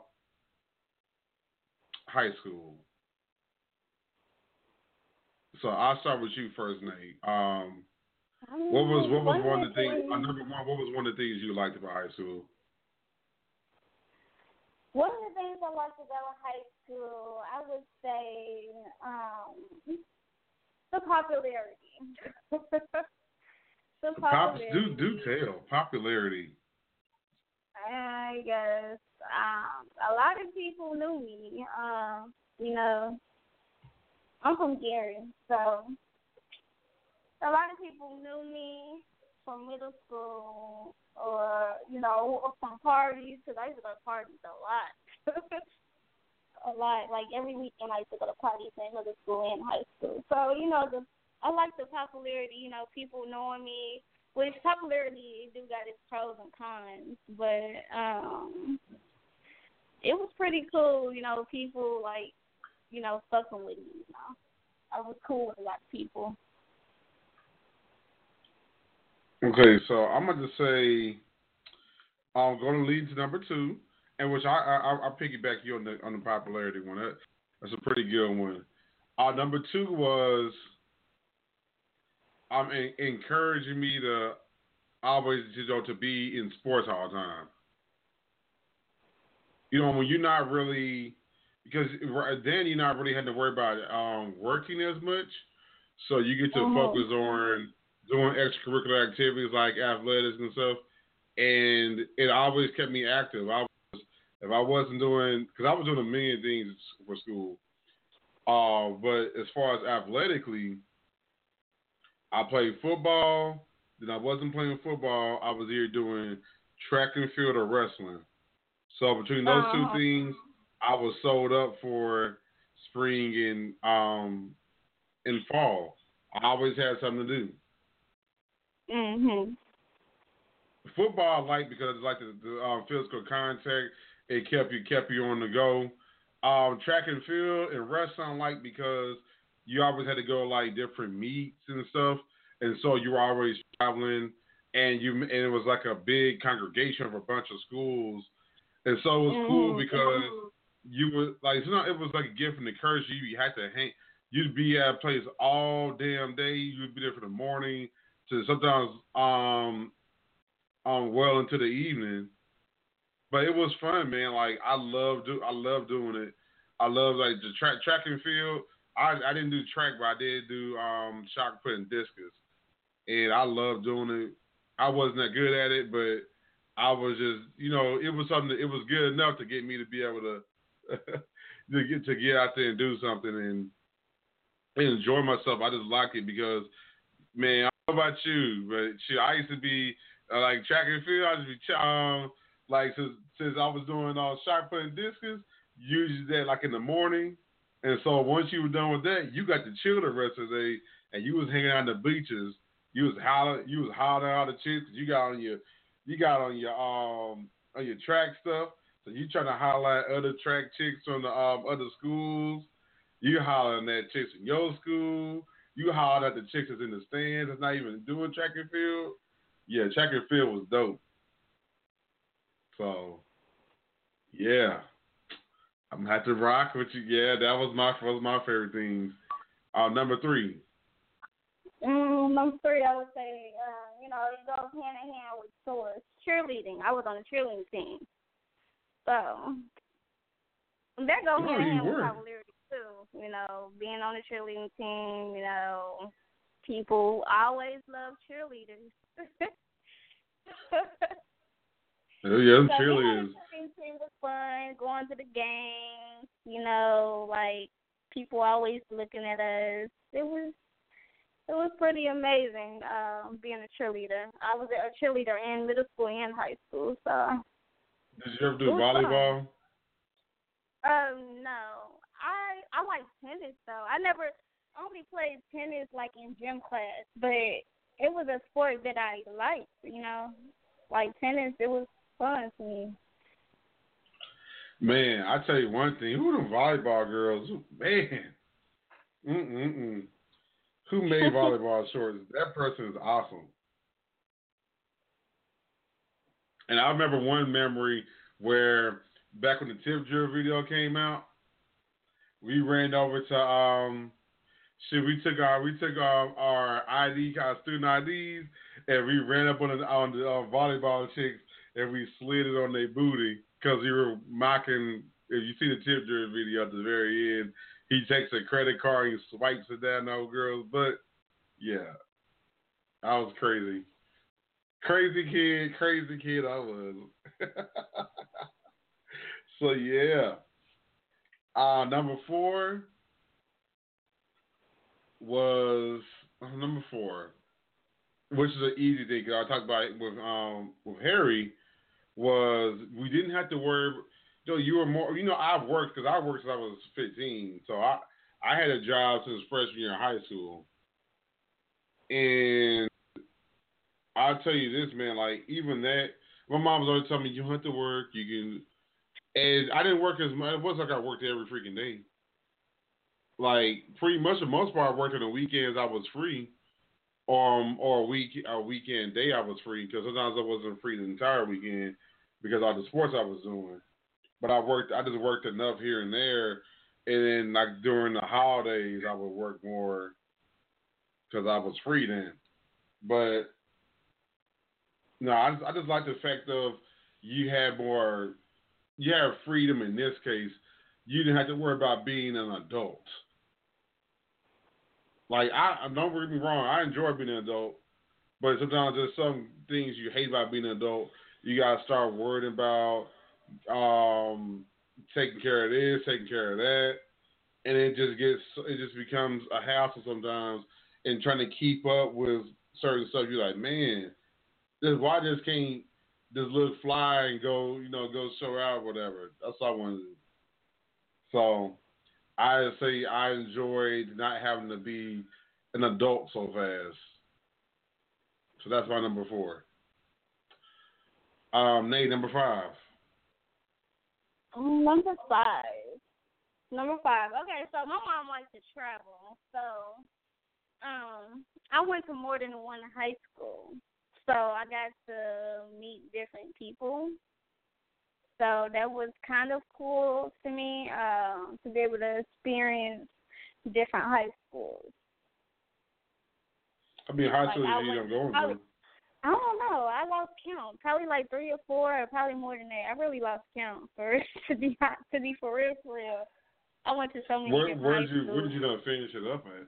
high school. So I'll start with you first, Nate. Um, what was what was one of the things? Uh, number one, what was one of the things you liked about high school?
One of the things I liked about high school, I would say, um, the popularity. the popularity.
Pop, do do tell popularity.
I guess um, a lot of people knew me. Um, you know. I'm from Gary, so a lot of people knew me from middle school or, you know, or from parties, because I used to go to parties a lot. a lot. Like, every weekend I used to go to parties in middle school and high school. So, you know, the I like the popularity, you know, people knowing me, which popularity do got its pros and cons, but um, it was pretty cool, you know, people, like, you know, fucking with me, you know. I was cool with a lot of people.
Okay, so I'm going to say I'm going to lead to number two, and which I I, I piggyback you on the on the popularity one. That, that's a pretty good one. Uh, number two was um, in, encouraging me to always, you know, to be in sports all the time. You know, when you're not really... Because then you're not really having to worry about um, working as much, so you get to oh. focus on doing extracurricular activities like athletics and stuff, and it always kept me active. I was, if I wasn't doing, because I was doing a million things for school, uh, but as far as athletically, I played football. Then I wasn't playing football. I was either doing track and field or wrestling. So between those oh. two things, I was sold up for spring and um and fall. I always had something to do.
Mhm.
Football I like because it's like the, the uh, physical contact. It kept you kept you on the go. Um, track and field and wrestling I like because you always had to go like different meets and stuff, and so you were always traveling and you and it was like a big congregation of a bunch of schools, and so it was mm-hmm. cool because you would like you know it was like a gift and encourage you. You had to hang. You'd be at a place all damn day. You'd be there from the morning to sometimes um um well into the evening. But it was fun, man. Like I love do I love doing it. I love like the track track and field. I I didn't do track, but I did do um shot put and discus, and I love doing it. I wasn't that good at it, but I was just you know it was something. That, it was good enough to get me to be able to to get to get out there and do something and. And enjoy myself. I just like it because, man, I don't know about you, but shit, I used to be uh, like track and field. I used to be um, like since since I was doing uh, shot put and discus, usually that like in the morning. And so once you were done with that, you got to chill the rest of the day, and you was hanging out on the beaches. You was hollering, you was hollering out the chicks. You got on your, you got on your um on your track stuff. So you trying to highlight other track chicks from the um other schools. You hollering at chicks in your school. You hollering at the chicks that's in the stands that's not even doing track and field. Yeah, track and field was dope. So, yeah. I'm going to have to rock with you. Yeah, that was my was my favorite things. Uh, number three.
Mm, number three, I would say, uh, you know, it goes hand in hand with sports. Cheerleading. I was on a cheerleading team. So, that goes
Oh,
hand in
you
hand with
were.
popularity. Too, you know, being on the cheerleading team, you know, people always love cheerleaders.
Oh, yeah,
so
cheerleaders.
The cheerleading team was fun, going to the games, you know, like people always looking at us. It was it was pretty amazing um, being a cheerleader. I was a cheerleader in middle school and high school, so.
Did you ever do volleyball?
Fun. Um, no. I I like tennis though. I never only played tennis like in gym class, but it was a sport that I liked. You know, like tennis, it was fun to me.
Man, I tell you one thing. Who them volleyball girls? Man, mm mm mm. Who made volleyball shorts? That person is awesome. And I remember one memory where back when the Tip Drill video came out. We ran over to um, shit. We took our we took our, our I D, our student I Ds, and we ran up on the on the uh, volleyball chicks, and we slid it on their booty because we were mocking. If you see the Tip Drill video at the very end, he takes a credit card and swipes it down the old girl's butt. Yeah, I was crazy, crazy kid, crazy kid. I was. So yeah. Uh, number four was uh, number four, which is an easy thing. Cause I talked about it with um with Harry. Was we didn't have to worry. You know, you were more. You know, I've worked because I worked since I was fifteen. So I I had a job since freshman year in high school, and I'll tell you this, man. Like even that, my mom was always telling me you don't have to work. You can. And I didn't work as much. It wasn't like I worked every freaking day. Like pretty much, the most part, I worked on the weekends. I was free, um, or a week, a weekend day I was free because sometimes I wasn't free the entire weekend because of the sports I was doing. But I worked. I just worked enough here and there, and then like during the holidays, I would work more because I was free then. But no, I just, I just like the fact of you had more. You have freedom in this case. You didn't have to worry about being an adult. Like, I don't get me wrong, I enjoy being an adult, but sometimes there's some things you hate about being an adult. You got to start worrying about um, taking care of this, taking care of that, and it just gets, it just becomes a hassle sometimes. And trying to keep up with certain stuff, you're like, man, this why this can't. Just look fly and go, you know, go show out, whatever. That's all I wanted to do. So I say I enjoyed not having to be an adult so fast. So that's my number four. Um, Nate, number five.
Number five. Number five. Okay, so my mom likes to travel. So um, I went to more than one high school. So I got to meet different people. So that was kind of cool to me um, to be able to experience different high schools.
I mean, high
Like,
school
I
you
went-
don't go
I
to.
was- I don't know. I lost count. Probably like three or four, or probably more than that. I really lost count for to be hot, to be for real, for real. I went to so many
Where,
different
where
high
did you
schools.
where did you not finish it up at?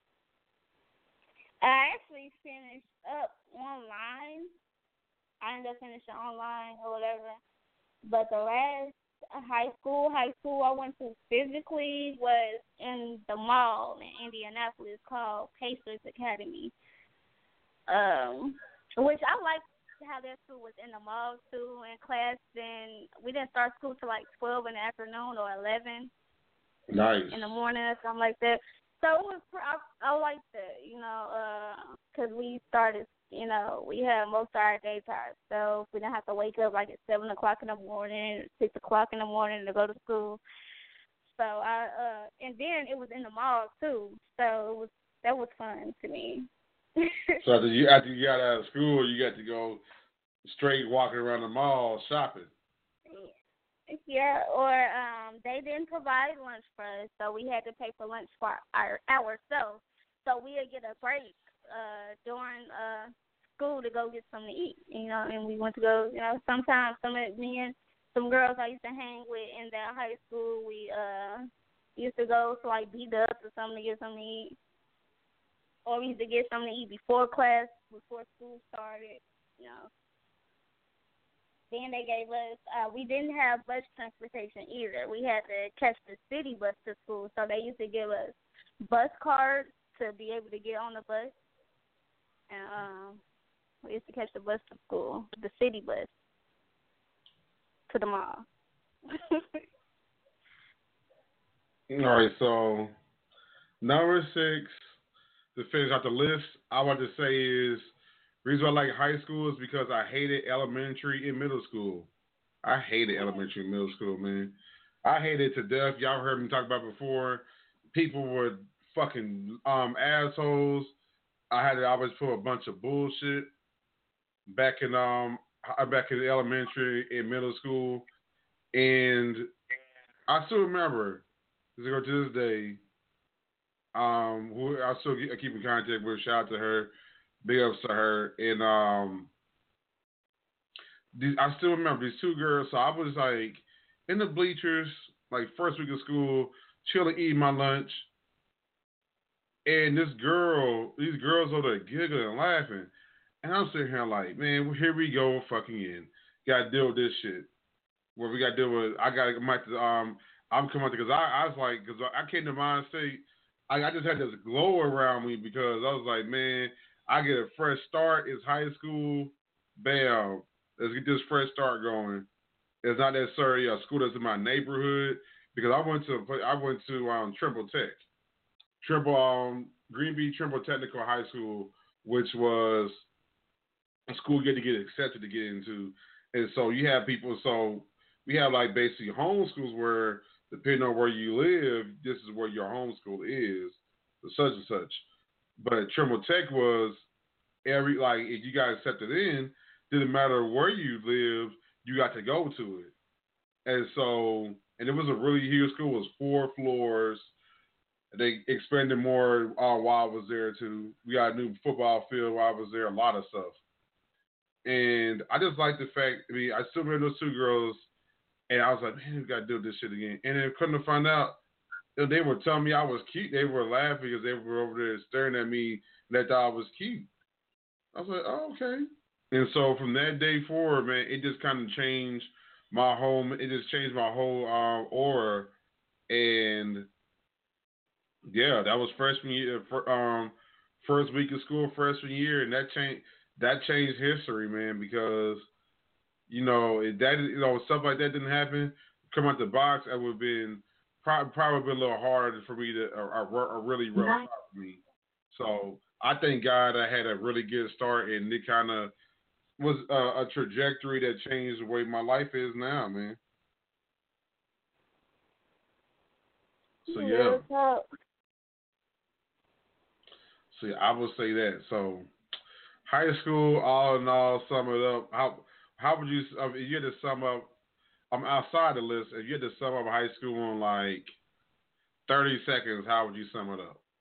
I actually finished up online. I ended up finishing online or whatever. But the last high school, high school I went to physically was in the mall in Indianapolis called Pacers Academy. Um, which I liked how that school was in the mall too, in class. Then we didn't start school till like twelve in the afternoon or eleven
Nice.
in the morning or something like that. So it was, I, I liked it, you know, because we started, you know, we had most of our daytime, so we didn't have to wake up like at seven o'clock in the morning, six o'clock in the morning to go to school. So I, uh, and then it was in the mall too, so it was that was fun to me.
So after you after you got out of school, you got to go straight walking around the mall shopping.
Yeah, or um, they didn't provide lunch for us, so we had to pay for lunch for our ourselves. So we'd get a break uh, during uh, school to go get something to eat, you know. And we went to go, you know. Sometimes some of me and some girls I used to hang with in that high school, we uh used to go to like beat up or something to get something to eat, or we used to get something to eat before class, before school started, you know. Then they gave us, uh, we didn't have bus transportation either. We had to catch the city bus to school. So they used to give us bus cards to be able to get on the bus. And um, we used to catch the bus to school, the city bus, to the mall.
All right, so number six, to finish out the list, I want to say is, the reason I like high school is because I hated elementary and middle school. I hated elementary and middle school, man. I hated it to death. Y'all heard me talk about it before. People were fucking um, assholes. I had to always put a bunch of bullshit back in um back in elementary and middle school, and I still remember to to this day. Um, who I still I keep in contact with. Shout out to her. Big ups to her. And um, these, I still remember these two girls. So I was like in the bleachers, like first week of school, chilling, eating my lunch. And this girl, these girls over there giggling and laughing. And I'm sitting here like, man, here we go fucking in. Got to deal with this shit. Where we got to deal with, I got to, might, um, I'm coming out because I, I was like, because I came to mind state, I, I just had this glow around me because I was like, man, I get a fresh start. It's high school. Bam. Let's get this fresh start going. It's not necessarily a school that's in my neighborhood because I went to I went to um, Trimble Tech, Trimble um, Green Beach Trimble Technical High School, which was a school you had to get accepted to get into. And so you have people. So we have like basically home schools where depending on where you live, this is where your home school is, such and such. But Trimble Tech was every, like, if you got accepted in, didn't matter where you lived, you got to go to it. And so, and it was a really huge school. It was four floors. They expanded more uh, while I was there, too. We got a new football field while I was there, a lot of stuff. And I just like the fact, I mean, I still remember those two girls, and I was like, man, we got to do this shit again. And then couldn't find out, they were telling me I was cute. They were laughing because they were over there staring at me and they thought I was cute. I was like, oh, okay. And so from that day forward, man, it just kind of changed my whole, it just changed my whole um, aura. And yeah, that was freshman year, um, first week of school, freshman year. And that changed, that changed history, man, because, you know, if that, you know, stuff like that didn't happen, come out the box, it would have been, Probably, probably a little harder for me to, or, or, or really rough
Right.
out for me. So I thank God I had a really good start, and it kind of was a, a trajectory that changed the way my life is now, man. So yeah. So yeah, I will say that. So high school, all in all, sum it up. How how would you, if you had to sum up, I'm outside the list, if you had to sum up high school in like thirty seconds, how would you sum it up?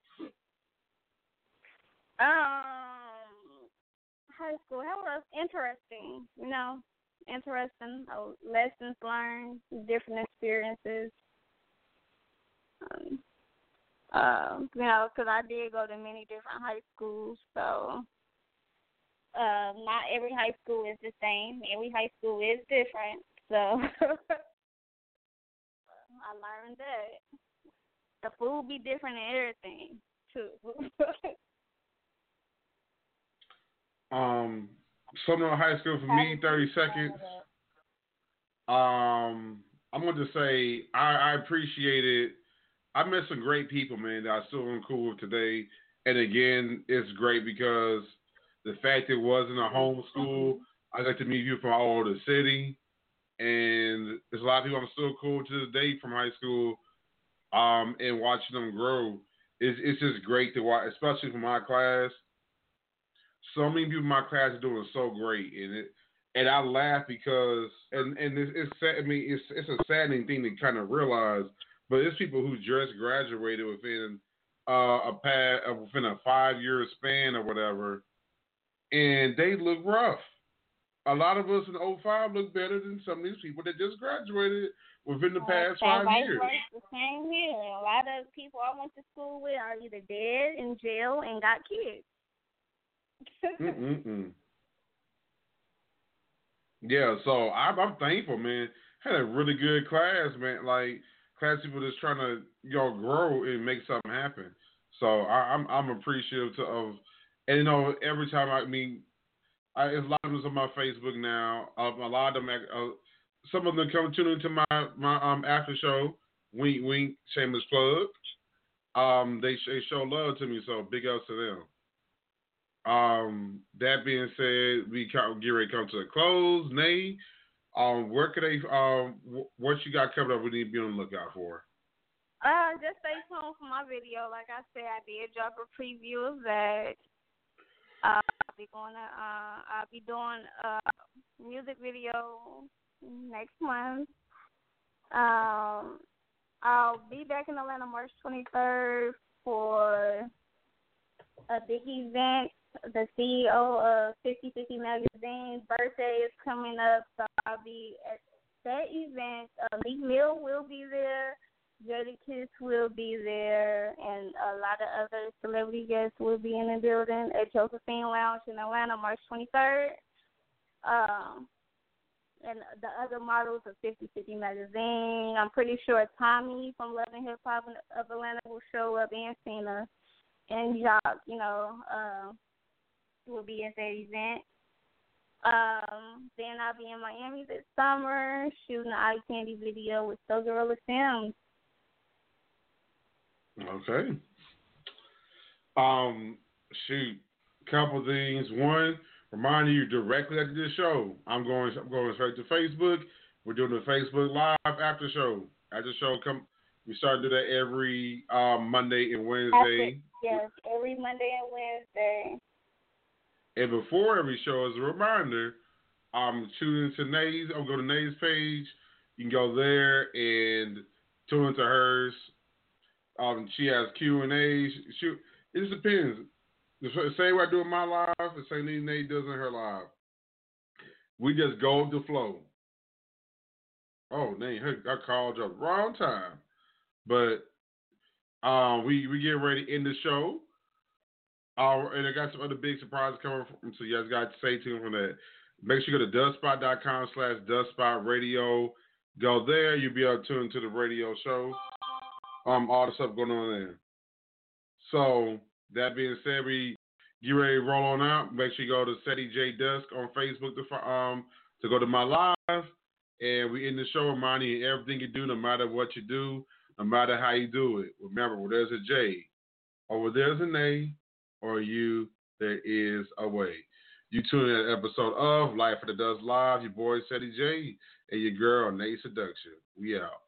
Um, high school, that was interesting, you know, interesting. Uh, lessons learned, different experiences. Um, uh, you know, because I did go to many different high schools, so uh, not every high school is the same. Every high school is different, so I learned that the food be different and everything too.
Um, Sumner High School for me, thirty seconds. Um, I'm going to say I, I appreciate it. I met some great people, man, that I still am cool with today. And again, it's great because the fact it wasn't a home school, I got to meet people from all over the city. And there's a lot of people I'm still cool to this day from high school, um, and watching them grow. It's, it's just great to watch, especially for my class. So many people in my class are doing so great, and it, and I laugh because, and and it's, it's sad, I mean, it's it's a saddening thing to kind of realize, but it's people who just graduated within uh, a past, uh, within a five year span or whatever, and they look rough. A lot of us in oh five look better than some of these people that just graduated within the past five years.
The same here. A lot of people I went to school with are either dead, in jail, and got kids.
Mm-mm-mm. Yeah, so I'm, I'm thankful, man. Had a really good class, man. Like class people just trying to, you know, grow and make something happen. So I, I'm I'm appreciative to, of, and you know, every time I mean, I, there's a lot of them on my Facebook now. Um, a lot of them, uh, some of them come tune into my my um after show. Wink, wink, shameless plug. Um, they, they show love to me, so big ups to them. Um, that being said, we get ready to come to a close. Nay, um, where could they, um, what you got coming up we need to be on the lookout for?
Uh, just stay tuned for my video. Like I said, I did drop a preview of that. Uh, I'll be going to, uh, I'll be doing a music video next month. Um, I'll be back in Atlanta March twenty-third for a big event. The C E O of fifty fifty Magazine's birthday is coming up, so I'll be at that event. Uh, Meek Mill will be there, Jadakiss will be there, and a lot of other celebrity guests will be in the building at Josephine Lounge in Atlanta, March twenty-third. Um, and the other models of fifty fifty Magazine. I'm pretty sure Tommy from Love and Hip Hop of Atlanta will show up, and Cena and Jock, you know, uh, will be at that event. Um, then I'll be in Miami this summer shooting an Eye Candy video with So Gorilla Sims.
Okay. Um, shoot, couple things. One, reminding you directly after this show, I'm going. I'm going straight to Facebook. We're doing the Facebook Live after show. After show, come. We start to do that every um, Monday and Wednesday.
After, yes, every Monday and Wednesday.
And before every show, as a reminder, I'm tuning into Nays. I'll go to Nays' page. You can go there and tune into hers. Um, she has Q and A's. Shoot, it just depends. The same way I do in my live, the same thing Nate does in her live. We just go with the flow. Oh, Nate, I called you at the wrong time. But um, we we get ready to end the show. Uh, and I got some other big surprises coming from, so you guys got to stay tuned for that. Make sure you go to dustspot.com slash dustspot radio. Go there, you'll be able to tune into the radio show. Um, all the stuff going on there. So, that being said, we get ready to roll on out. Make sure you go to Seti J Dusk on Facebook to um to go to my live. And we end the show reminding you everything you do, no matter what you do, no matter how you do it. Remember, where there's a J, or where there's an A, or you, there is a way. You tune in to an episode of Life of the Dust Live. Your boy Seti J and your girl Nate Seduction. We out.